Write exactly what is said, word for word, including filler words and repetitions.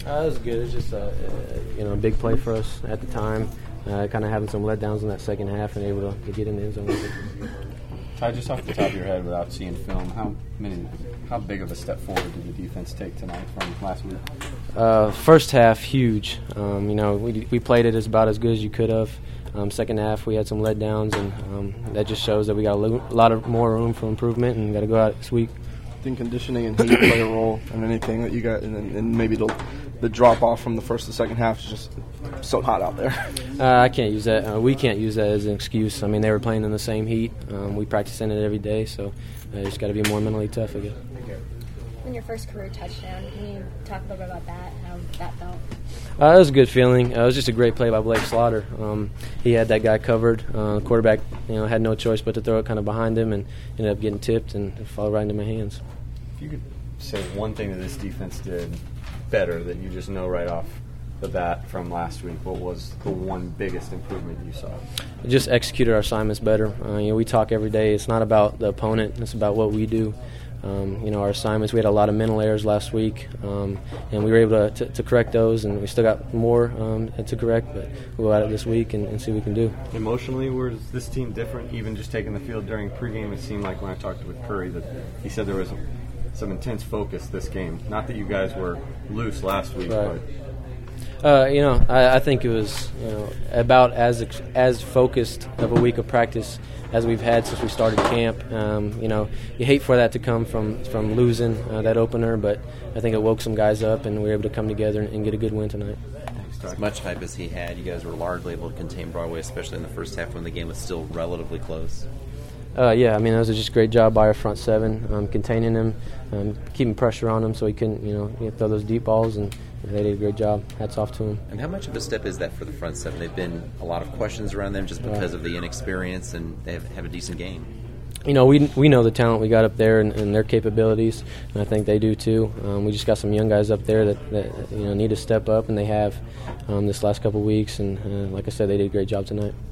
Uh, it was good. It was just a, uh, you know, a big play for us at the time. Uh, kind of having some letdowns in that second half and able to, to get in the end zone with it. Ty, just off the top of your head, without seeing film, how many, how big of a step forward did the defense take tonight from last week? Uh, first half, huge. Um, you know, we we played it as about as good as you could have. Um, second half, we had some letdowns, and um, that just shows that we got a lo- lot of more room for improvement, and got to go out this week. I think conditioning and heat play a role in anything that you got, and, and maybe the the drop off from the first to second half is just so hot out there. Uh, I can't use that. Uh, we can't use that as an excuse. I mean, they were playing in the same heat. Um, we practice in it every day, so uh, just got to be more mentally tough again. In your first career touchdown, can you talk a little bit about that, how that felt? Uh, it was a good feeling. Uh, it was just a great play by Blake Slaughter. Um, he had that guy covered. Uh, quarterback, you know, had no choice but to throw it kind of behind him, and ended up getting tipped and it fell right into my hands. If you could say one thing that this defense did better that you just know right off the bat from last week, what was the one biggest improvement you saw? Just executed our assignments better. Uh, you know, we talk every day. It's not about the opponent. It's about what we do. Um, you know, our assignments, we had a lot of mental errors last week, um, and we were able to, to, to correct those, and we still got more um, to correct, but we'll go at it this week and, and see what we can do. Emotionally, was this team different, even just taking the field during pregame? It seemed like when I talked with Curry that he said there was some intense focus this game. Not that you guys were loose last week, right. but... Uh, you know, I, I think it was, you know, about as as focused of a week of practice as we've had since we started camp. Um, you know, you hate for that to come from from losing uh, that opener, but I think it woke some guys up, and we were able to come together and, and get a good win tonight. As much hype as he had, you guys were largely able to contain Broadway, especially in the first half when the game was still relatively close. Uh, yeah, I mean, that was just a great job by our front seven, um, containing him, um, keeping pressure on him so he couldn't, you know, throw those deep balls, and they did a great job. Hats off to him. And how much of a step is that for the front seven? They've been a lot of questions around them just because right. of the inexperience, and they have, have a decent game. You know, we we know the talent we got up there and, and their capabilities, and I think they do too. Um, we just got some young guys up there that, that you know need to step up, and they have um, this last couple of weeks. And uh, like I said, they did a great job tonight.